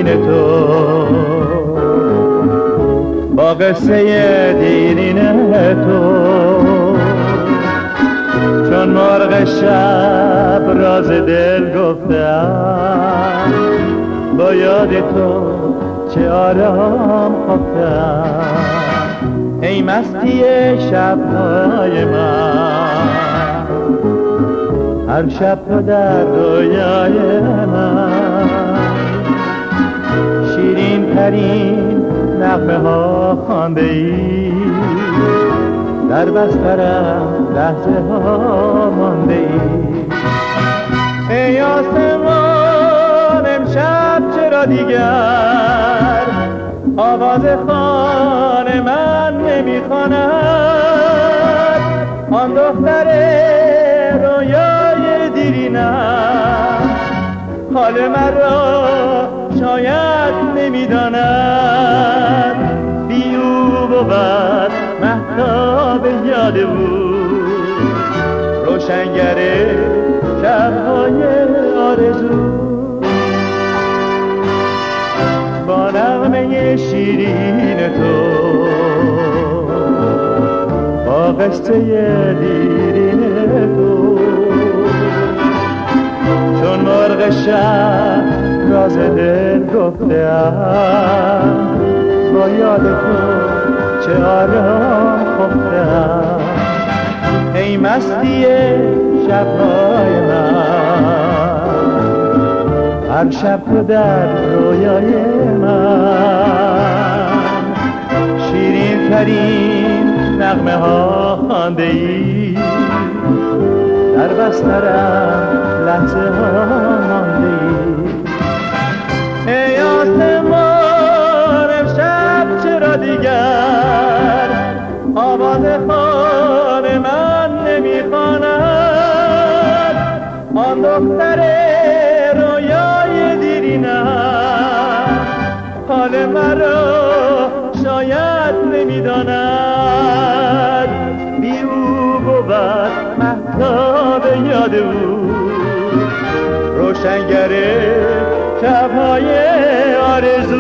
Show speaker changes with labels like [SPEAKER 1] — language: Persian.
[SPEAKER 1] شیرین تو، با قصه دیرین تو، چون مرغ شب راز دل گفتم، با یاد تو چه آرام خفتم. ای مستی شب‌های من، هر شب تو در رویای من، شیرین ترین نغمه ها خوانده ای، در بسترم لحظه ها مانده ای. ای آسمان امشب چرا دیگر آواز خوان من نمیخواند؟ آن دختر رویای دیرینم حال مرا شاید نمیداند. بی او بود مهتاب یاد بود، روشنگر شب‌های آرزو. با نغمه شیرین تو، با قصه دیرین تو، چون مرغ شب راز دل گفتم، با یاد تو چه آرام خفتم. ای مستی شب‌های من، هر شب تو در رویای من، شیرین ترین نغمه ها خوانده ای، در بسترم لحظه ها مانده ای. ای آسمان امشب چرا دیگر آواز خوان من نمیخواند؟ آن دختر رویای دیرینم حال مرا شاید نمیداند. بی او بود مهتاب یاد او، روشنگر شب‌های آرزو.